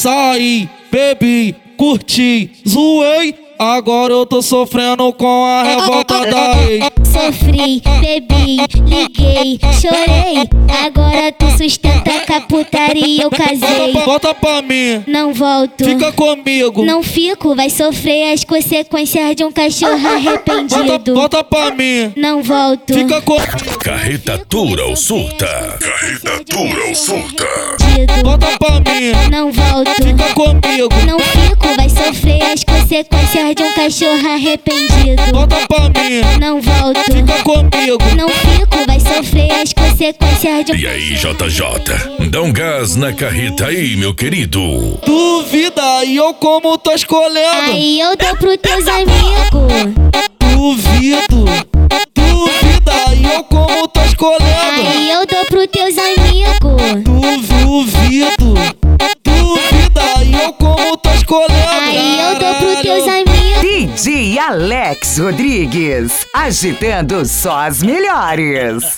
Saí, bebi, curti, zoei. Agora eu tô sofrendo com a revolta da ex. Sofri, bebi, liguei, chorei. Agora tu sustenta com a putaria, eu casei. Volta pra mim, Não volto, fica comigo. não fico, vai sofrer as consequências de um cachorro arrependido. Volta pra mim, Não volto, fica comigo. Carreta Tour ou Surta? Carreta Tour ou Surta? Volta pra mim, não volto, fica comigo. não fico, vai sofrer as consequências de um cachorro arrependido. Volta pra mim, Não volto, fica comigo. não fico, vai sofrer as consequências de um E aí, JJ? Dá um gás na carreta aí, meu querido. Duvida e eu como tuas colegas. Aí eu dou pros teus amigos. Duvido, duvida e eu como tuas colegas. Aí eu dou pros teus amigos. Duvido, duvida e eu como tuas colegas. Aí eu dou pros teus amigos. DJ Alex Rodrigues, agitando só as melhores.